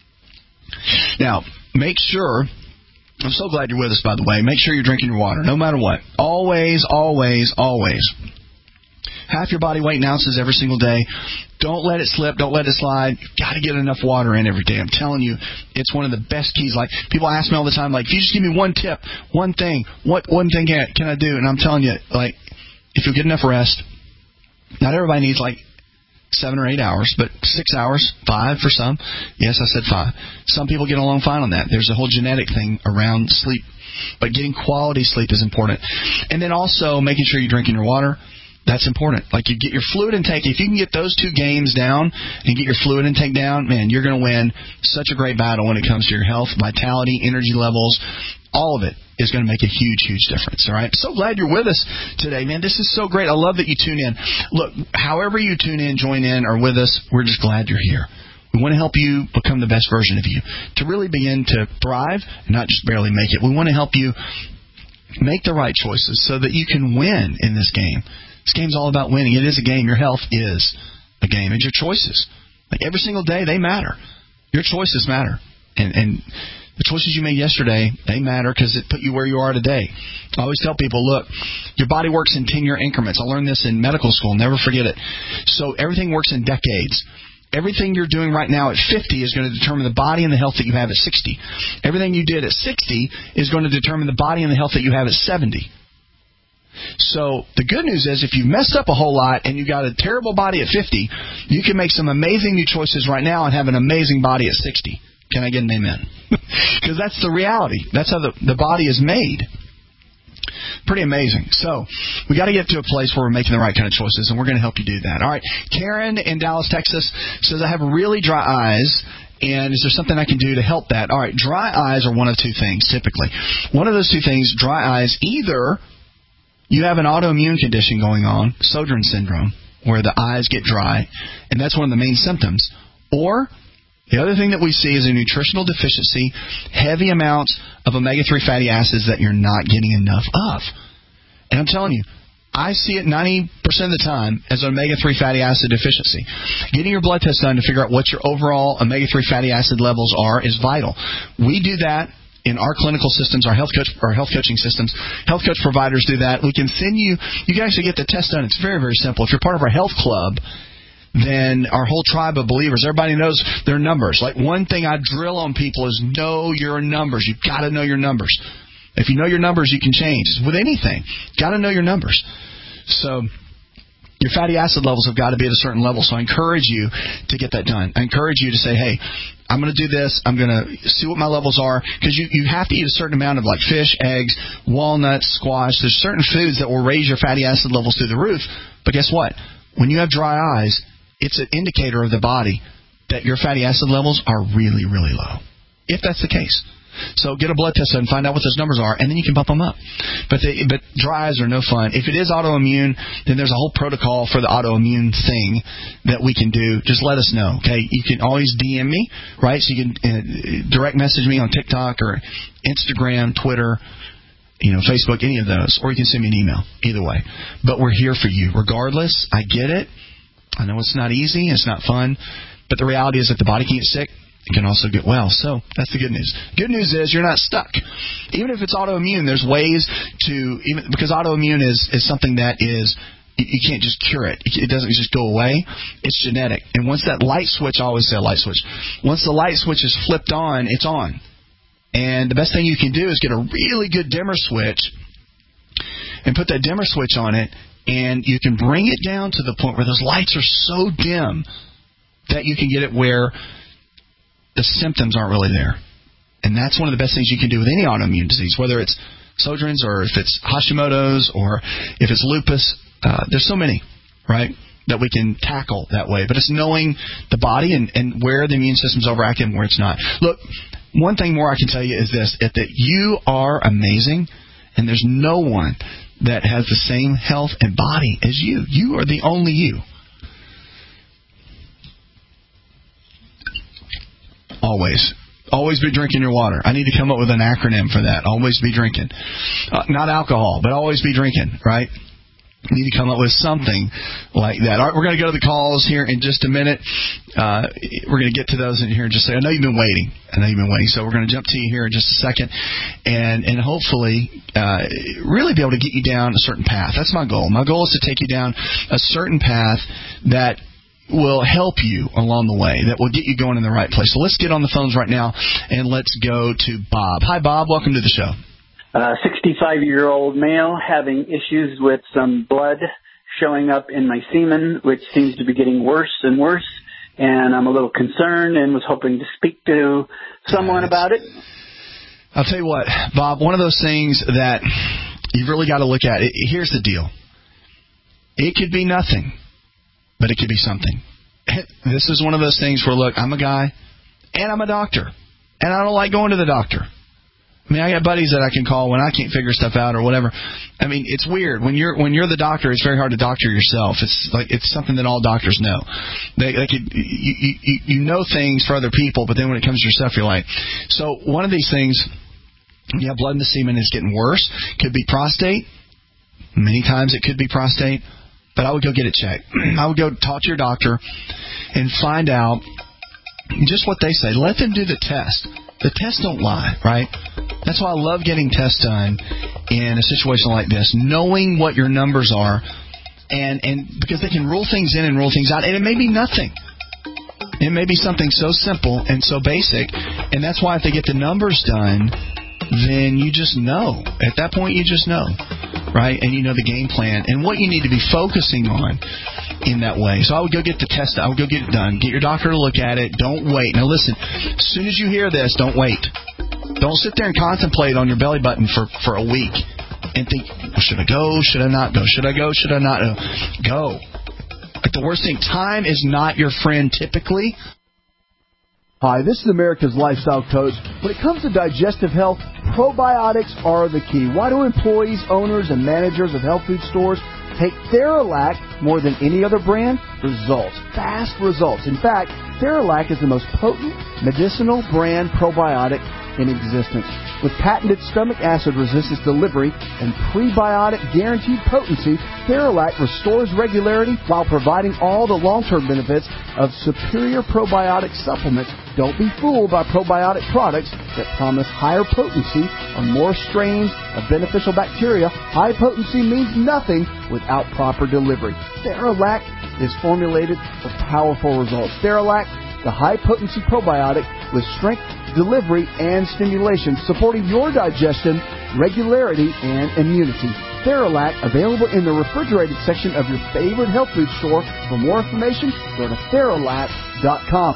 Now, make sure, I'm so glad you're with us, by the way, make sure you're drinking your water, no matter what. Always, always, always. Half your body weight in ounces every single day. Don't let it slip. Don't let it slide. You've got to get enough water in every day. I'm telling you, it's one of the best keys. Like, people ask me all the time, like, if you just give me one tip, one thing, what one thing can, can I do? And I'm telling you, like, if you get enough rest, not everybody needs, like, seven or eight hours, but six hours, five for some. Yes, I said five. Some people get along fine on that. There's a whole genetic thing around sleep. But getting quality sleep is important. And then also making sure you're drinking your water. That's important. Like, you get your fluid intake. If you can get those two games down and get your fluid intake down, man, you're going to win such a great battle when it comes to your health, vitality, energy levels. All of it is going to make a huge, huge difference. All right. So glad you're with us today, man. This is so great. I love that you tune in. Look, however you tune in, join in, or with us, we're just glad you're here. We want to help you become the best version of you, to really begin to thrive and not just barely make it. We want to help you make the right choices so that you can win in this game. This game's all about winning. It is a game. Your health is a game. And your choices, like every single day, they matter. Your choices matter. And, and the choices you made yesterday, they matter because it put you where you are today. I always tell people, look, your body works in ten-year increments. I learned this in medical school. Never forget it. So everything works in decades. Everything you're doing right now at fifty is going to determine the body and the health that you have at sixty. Everything you did at sixty is going to determine the body and the health that you have at seventy. So the good news is if you've messed up a whole lot and you got a terrible body at fifty, you can make some amazing new choices right now and have an amazing body at sixty. Can I get an amen? Because that's the reality. That's how the, the body is made. Pretty amazing. So we got to get to a place where we're making the right kind of choices, and we're going to help you do that. All right. Karen in Dallas, Texas says, I have really dry eyes, and is there something I can do to help that? All right. Dry eyes are one of two things, typically. One of those two things, dry eyes, either you have an autoimmune condition going on, Sjogren's syndrome, where the eyes get dry, and that's one of the main symptoms, or the other thing that we see is a nutritional deficiency, heavy amounts of omega three fatty acids that you're not getting enough of. And I'm telling you, I see it ninety percent of the time as omega three fatty acid deficiency. Getting your blood test done to figure out what your overall omega three fatty acid levels are is vital. We do that in our clinical systems, our health coach, our health coaching systems. Health coach providers do that. We can send you, you can actually get the test done. It's very, very simple. If you're part of our health club, then our whole tribe of believers, everybody knows their numbers. Like one thing I drill on people is know your numbers. You've got to know your numbers. If you know your numbers, you can change. With anything, got to know your numbers. So your fatty acid levels have got to be at a certain level. So I encourage you to get that done. I encourage you to say, hey, I'm going to do this. I'm going to see what my levels are. Because you, you have to eat a certain amount of like fish, eggs, walnuts, squash. There's certain foods that will raise your fatty acid levels through the roof. But guess what? When you have dry eyes, it's an indicator of the body that your fatty acid levels are really, really low, if that's the case. So get a blood test and find out what those numbers are, and then you can bump them up. But they, but dry eyes are no fun. If it is autoimmune, then there's a whole protocol for the autoimmune thing that we can do. Just let us know, okay? You can always D M me, right? So you can uh, direct message me on TikTok or Instagram, Twitter, you know, Facebook, any of those, or you can send me an email. Either way. But we're here for you. Regardless, I get it. I know it's not easy, it's not fun, but the reality is that the body can get sick, it can also get well. So that's the good news. Good news is you're not stuck. Even if it's autoimmune, there's ways to, even because autoimmune is, is something that is, you can't just cure it. It doesn't just go away. It's genetic. And once that light switch, I always say a light switch, once the light switch is flipped on, it's on. And the best thing you can do is get a really good dimmer switch and put that dimmer switch on it. And you can bring it down to the point where those lights are so dim that you can get it where the symptoms aren't really there. And that's one of the best things you can do with any autoimmune disease, whether it's Sjogren's or if it's Hashimoto's or if it's lupus. Uh, there's so many, right, that we can tackle that way. But it's knowing the body and, and where the immune system's overactive and where it's not. Look, one thing more I can tell you is this, that you are amazing, and there's no one that has the same health and body as you. You are the only you. Always. Always be drinking your water. I need to come up with an acronym for that. Always be drinking. Uh, not alcohol, but always be drinking, right? We need to come up with something like that. All right, we're going to go to the calls here in just a minute. Uh, we're going to get to those in here in just a second. I know you've been waiting. I know you've been waiting. So we're going to jump to you here in just a second and, and hopefully uh, really be able to get you down a certain path. That's my goal. My goal is to take you down a certain path that will help you along the way, that will get you going in the right place. So let's get on the phones right now, and let's go to Bob. Hi, Bob. Welcome to the show. Uh, sixty-five-year-old male having issues with some blood showing up in my semen, which seems to be getting worse and worse, and I'm a little concerned and was hoping to speak to someone about it. I'll tell you what, Bob, one of those things that you've really got to look at, it, here's the deal. It could be nothing, but it could be something. This is one of those things where, look, I'm a guy, and I'm a doctor, and I don't like going to the doctor. I mean, I got buddies that I can call when I can't figure stuff out or whatever. I mean, it's weird. When you're when you're the doctor, it's very hard to doctor yourself. It's like it's something that all doctors know. They, they could, you, you, you know things for other people, but then when it comes to yourself, you're like. So one of these things, yeah, blood in the semen is getting worse. Could be prostate. Many times it could be prostate. But I would go get it checked. I would go talk to your doctor and find out just what they say. Let them do the test. The tests don't lie, right? That's why I love getting tests done in a situation like this, knowing what your numbers are, and, and because they can rule things in and rule things out, and it may be nothing. It may be something so simple and so basic, and that's why if they get the numbers done, then you just know. At that point, you just know, right? And you know the game plan and what you need to be focusing on in that way. So I would go get the test. I would go get it done. Get your doctor to look at it. Don't wait. Now, listen, as soon as you hear this, don't wait. Don't sit there and contemplate on your belly button for, for a week and think, should I go? Should I not go? Should I go? Should I not go? Like the worst thing, time is not your friend typically. Hi, this is America's Lifestyle Coach. When it comes to digestive health, probiotics are the key. Why do employees, owners, and managers of health food stores take Theralac more than any other brand? Results. Fast results. In fact, Theralac is the most potent medicinal brand probiotic in existence. With patented stomach acid resistance delivery and prebiotic guaranteed potency, Theralac restores regularity while providing all the long-term benefits of superior probiotic supplements. Don't be fooled by probiotic products that promise higher potency or more strains of beneficial bacteria. High potency means nothing without proper delivery. Theralac is formulated for powerful results. Theralac, the high-potency probiotic with strength, delivery, and stimulation, supporting your digestion, regularity, and immunity. Theralac, available in the refrigerated section of your favorite health food store. For more information, go to Theralac dot com.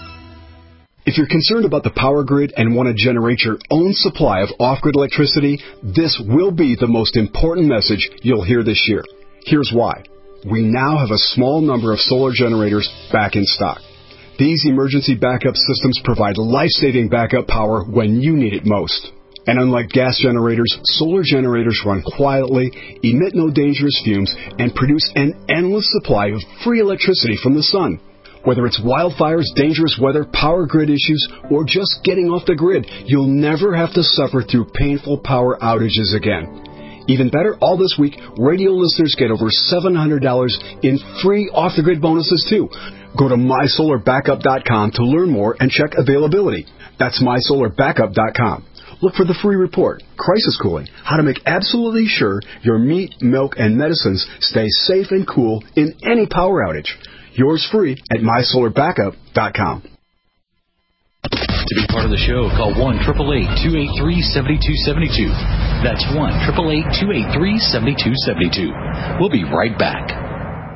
If you're concerned about the power grid and want to generate your own supply of off-grid electricity, this will be the most important message you'll hear this year. Here's why. We now have a small number of solar generators back in stock. These emergency backup systems provide life-saving backup power when you need it most. And unlike gas generators, solar generators run quietly, emit no dangerous fumes, and produce an endless supply of free electricity from the sun. Whether it's wildfires, dangerous weather, power grid issues, or just getting off the grid, you'll never have to suffer through painful power outages again. Even better, all this week, radio listeners get over seven hundred dollars in free off-the-grid bonuses, too. Go to my solar backup dot com to learn more and check availability. That's my solar backup dot com. Look for the free report, Crisis Cooling, how to make absolutely sure your meat, milk, and medicines stay safe and cool in any power outage. Yours free at my solar backup dot com. To be part of the show, call one eight eight eight, two eight three, seven two seven two. That's one eight eight eight, two eight three, seven two seven two. We'll be right back.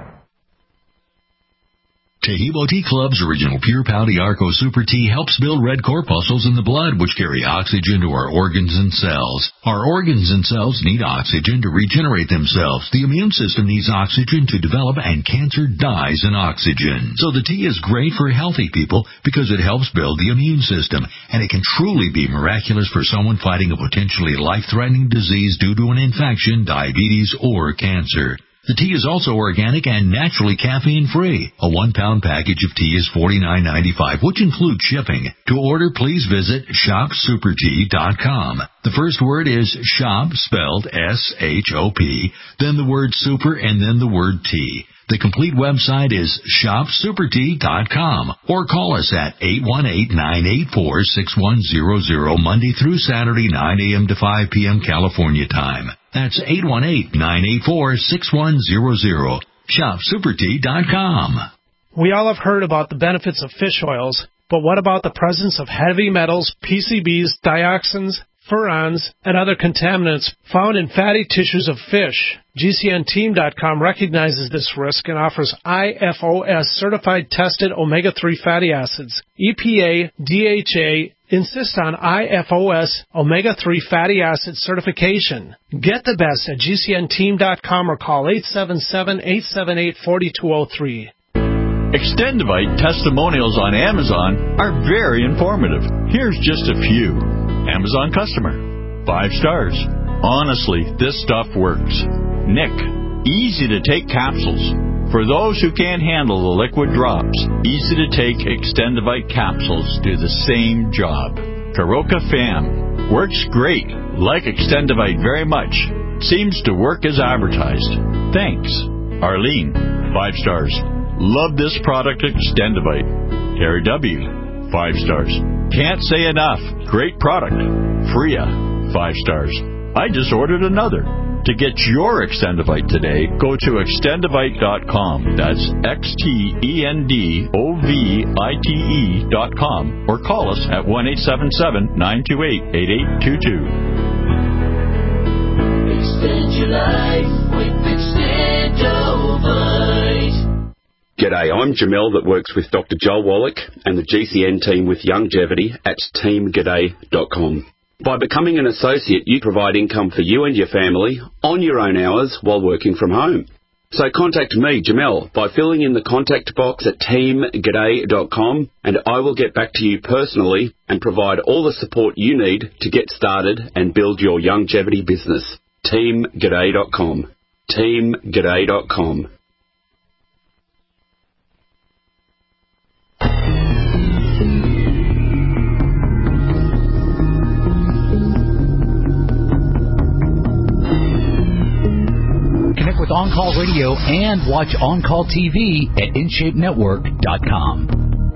Taheebo Tea Club's original Pure Pouty Arco Super Tea helps build red corpuscles in the blood, which carry oxygen to our organs and cells. Our organs and cells need oxygen to regenerate themselves. The immune system needs oxygen to develop, and cancer dies in oxygen. So the tea is great for healthy people because it helps build the immune system, and it can truly be miraculous for someone fighting a potentially life-threatening disease due to an infection, diabetes, or cancer. The tea is also organic and naturally caffeine-free. A one-pound package of tea is forty-nine ninety-five, which includes shipping. To order, please visit shop super tea dot com. The first word is shop, spelled S H O P, then the word super, and then the word tea. The complete website is shop super tea dot com, or call us at eight one eight, nine eight four, six one zero zero Monday through Saturday, nine a.m. to five p.m. California time. That's eight one eight, nine eight four, six one zero zero. shop super tea dot com. We all have heard about the benefits of fish oils, but what about the presence of heavy metals, P C Bs, dioxins, furans, and other contaminants found in fatty tissues of fish? G C N team dot com recognizes this risk and offers I F O S certified tested omega three fatty acids. E P A, D H A insist on I F O S omega three fatty acid certification. Get the best at G C N team dot com or call eight seven seven, eight seven eight, four two zero three. Extendivite testimonials on Amazon are very informative. Here's just a few. Amazon customer. Five stars. Honestly, this stuff works. Nick. Easy to take capsules. For those who can't handle the liquid drops, easy to take Extendivite capsules do the same job. Karoka Fam. Works great. Like Extendivite very much. Seems to work as advertised. Thanks. Arlene. Five stars. Love this product, Extendivite. Harry W. Five stars. Can't say enough. Great product. Freya. Five stars. I just ordered another. To get your Extendivite today, go to extendivite dot com. That's X T E N D O V I T E dot com. Or call us at one eight seven seven, nine two eight, eight eight two two. Extend your life with Extendivite. G'day, I'm Jamel that works with Doctor Joel Wallach and the G C N team with Longevity at team g'day dot com. By becoming an associate, you provide income for you and your family on your own hours while working from home. So contact me, Jamel, by filling in the contact box at team g'day dot com, and I will get back to you personally and provide all the support you need to get started and build your longevity business. team g'day dot com. team g'day dot com. Connect with On Call Radio and watch On Call T V at in shape network dot com.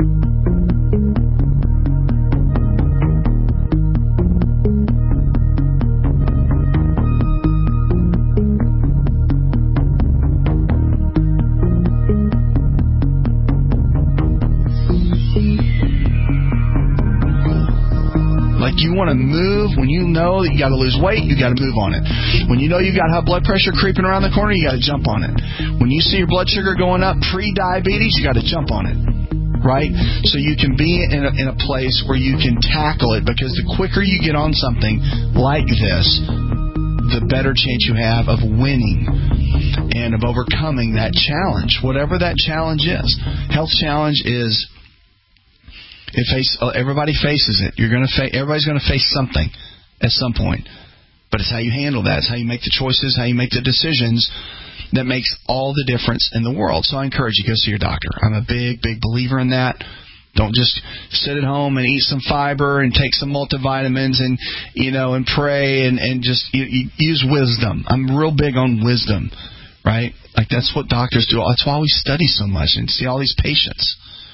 You want to move. When you know that you got to lose weight, you got to move on it. When you know you got high blood pressure creeping around the corner, you got to jump on it. When you see your blood sugar going up, pre-diabetes, you got to jump on it, right? So you can be in a, in a place where you can tackle it, because the quicker you get on something like this, the better chance you have of winning and of overcoming that challenge, whatever that challenge is. Health challenge is It face, everybody faces it. You're going to fa- everybody's going to face something at some point. But it's how you handle that. It's how you make the choices, how you make the decisions that makes all the difference in the world. So I encourage you, go see your doctor. I'm a big, big believer in that. Don't just sit at home and eat some fiber and take some multivitamins and, you know, and pray and, and just you, you use wisdom. I'm real big on wisdom, right? Like that's what doctors do. That's why we study so much and see all these patients.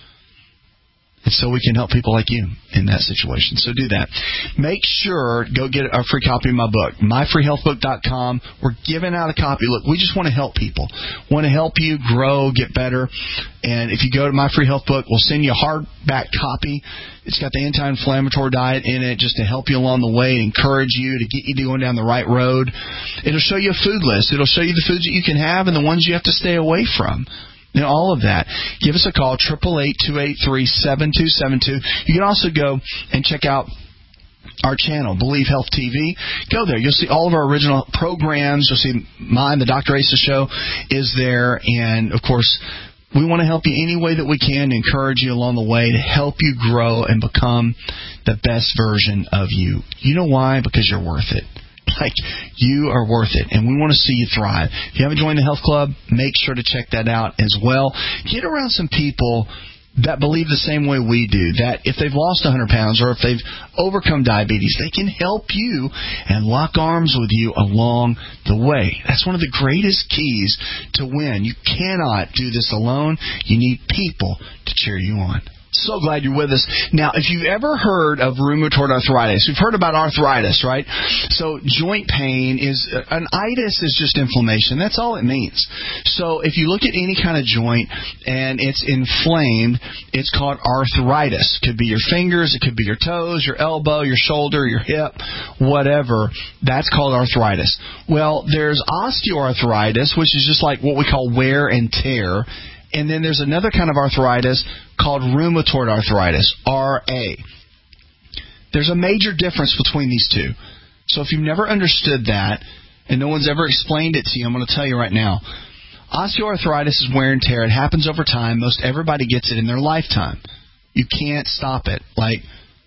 And so we can help people like you in that situation. So do that. Make sure, go get a free copy of my book, my free health book dot com. We're giving out a copy. Look, we just want to help people. Want to help you grow, get better. And if you go to My Free Health Book, we'll send you a hardback copy. It's got the anti-inflammatory diet in it just to help you along the way, encourage you, to get you going down the right road. It'll show you a food list. It'll show you the foods that you can have and the ones you have to stay away from. You know, all of that. Give us a call, eight eight eight, two eight three, seven two seven two. You can also go and check out our channel, Believe Health T V. Go there. You'll see all of our original programs. You'll see mine, the Doctor Asa Show is there. And, of course, we want to help you any way that we can, to encourage you along the way, to help you grow and become the best version of you. You know why? Because you're worth it. Like, you are worth it, and we want to see you thrive. If you haven't joined the Health Club, make sure to check that out as well. Get around some people that believe the same way we do, that if they've lost one hundred pounds or if they've overcome diabetes, they can help you and lock arms with you along the way. That's one of the greatest keys to win. You cannot do this alone. You need people to cheer you on. So glad you're with us. Now, if you've ever heard of rheumatoid arthritis, we've heard about arthritis, right? So joint pain is, an itis is just inflammation. That's all it means. So if you look at any kind of joint and it's inflamed, it's called arthritis. Could be your fingers, it could be your toes, your elbow, your shoulder, your hip, whatever. That's called arthritis. Well, there's osteoarthritis, which is just like what we call wear and tear. And then there's another kind of arthritis called rheumatoid arthritis, R A. There's a major difference between these two. So if you've never understood that, and no one's ever explained it to you, I'm going to tell you right now. Osteoarthritis is wear and tear. It happens over time. Most everybody gets it in their lifetime. You can't stop it. Like,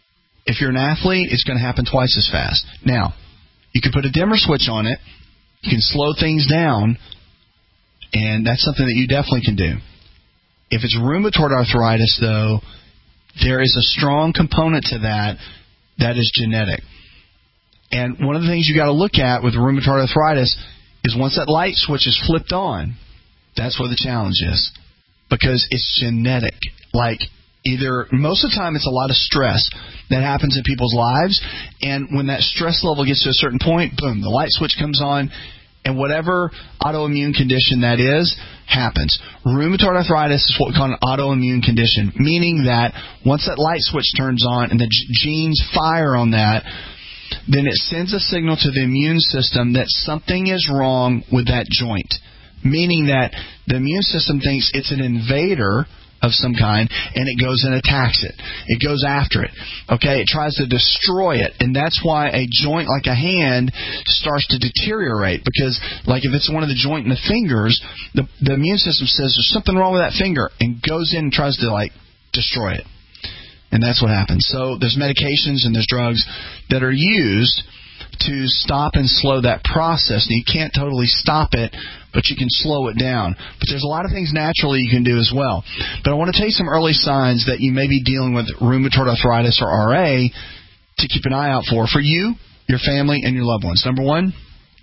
if you're an athlete, it's going to happen twice as fast. Now, you can put a dimmer switch on it. You can slow things down, and that's something that you definitely can do. If it's rheumatoid arthritis, though, there is a strong component to that that is genetic. And one of the things you got to look at with rheumatoid arthritis is once that light switch is flipped on, that's where the challenge is. Because it's genetic. Like, either, most of the time it's a lot of stress that happens in people's lives, and when that stress level gets to a certain point, boom, the light switch comes on, And whatever autoimmune condition that is, happens. Rheumatoid arthritis is what we call an autoimmune condition, meaning that once that light switch turns on and the g- genes fire on that, then it sends a signal to the immune system that something is wrong with that joint, meaning that the immune system thinks it's an invader of some kind, and it goes and attacks it. It goes after it. Okay, it tries to destroy it, and that's why a joint like a hand starts to deteriorate, because like if it's one of the joint in the fingers, the, the immune system says there's something wrong with that finger and goes in and tries to like destroy it. And that's what happens. So there's medications and there's drugs that are used to stop and slow that process. And you can't totally stop it, but you can slow it down. But there's a lot of things naturally you can do as well. But I want to tell you some early signs that you may be dealing with rheumatoid arthritis or R A to keep an eye out for, for you, your family, and your loved ones. Number one,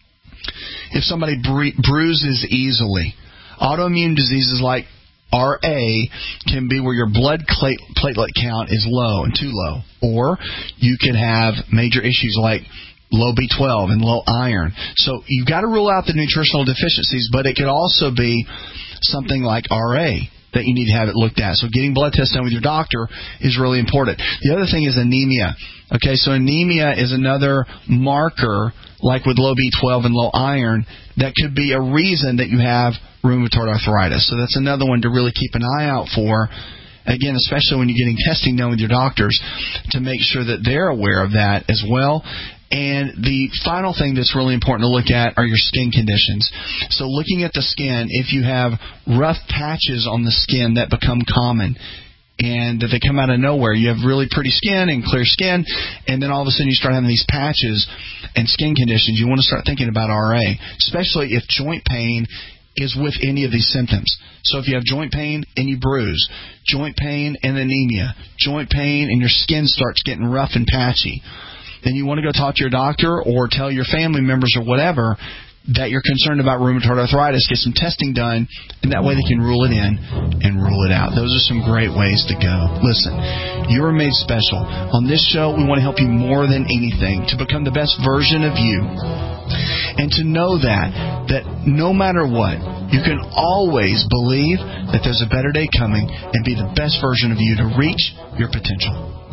if somebody bru- bruises easily. Autoimmune diseases like R A can be where your blood platelet count is low and too low. Or you can have major issues like low B twelve and low iron. So you've got to rule out the nutritional deficiencies, but it could also be something like R A that you need to have it looked at. So getting blood tests done with your doctor is really important. The other thing is anemia. Okay, so anemia is another marker, like with low B twelve and low iron, that could be a reason that you have rheumatoid arthritis. So that's another one to really keep an eye out for. Again, especially when you're getting testing done with your doctors, to make sure that they're aware of that as well. And the final thing that's really important to look at are your skin conditions. So looking at the skin, if you have rough patches on the skin that become common, and that they come out of nowhere. You have really pretty skin and clear skin, and then all of a sudden you start having these patches and skin conditions. You want to start thinking about R A, especially if joint pain is with any of these symptoms. So if you have joint pain and you bruise, joint pain and anemia, joint pain and your skin starts getting rough and patchy, then you want to go talk to your doctor or tell your family members or whatever that you're concerned about rheumatoid arthritis, get some testing done, and that way they can rule it in and rule it out. Those are some great ways to go. Listen, you are made special. On this show, we want to help you more than anything to become the best version of you, and to know that, that no matter what, you can always believe that there's a better day coming and be the best version of you to reach your potential.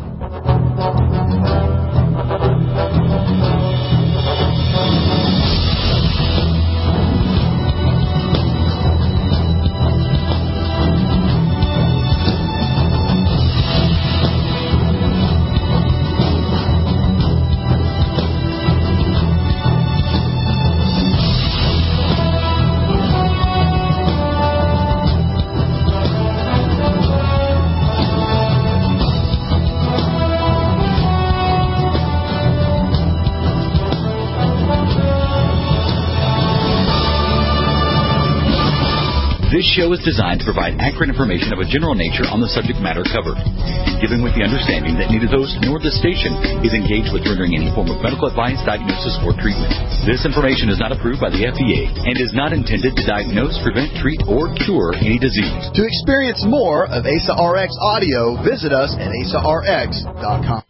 This show is designed to provide accurate information of a general nature on the subject matter covered, given with the understanding that neither host nor the station is engaged with rendering any form of medical advice, diagnosis, or treatment. This information is not approved by the F D A and is not intended to diagnose, prevent, treat, or cure any disease. To experience more of A S A R X audio, visit us at A S A R X dot com.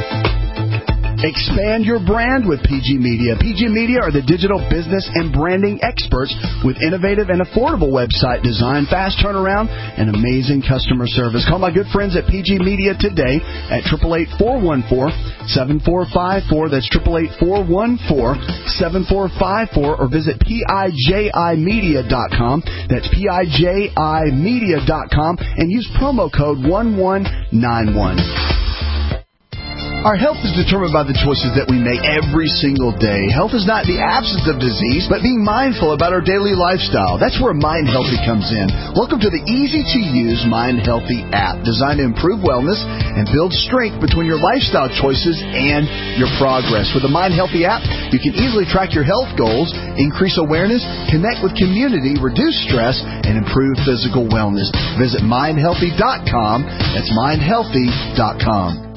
Expand your brand with P G Media. P G Media are the digital business and branding experts with innovative and affordable website design, fast turnaround, and amazing customer service. Call my good friends at P G Media today at eight eight eight, four one four, seven four five four. That's eight eight eight, four one four, seven four five four, or visit P I J I media dot com. That's P I J I media dot com, and use promo code one one nine one. Our health is determined by the choices that we make every single day. Health is not the absence of disease, but being mindful about our daily lifestyle. That's where Mind Healthy comes in. Welcome to the easy-to-use Mind Healthy app, designed to improve wellness and build strength between your lifestyle choices and your progress. With the Mind Healthy app, you can easily track your health goals, increase awareness, connect with community, reduce stress, and improve physical wellness. Visit mind healthy dot com. That's mind healthy dot com.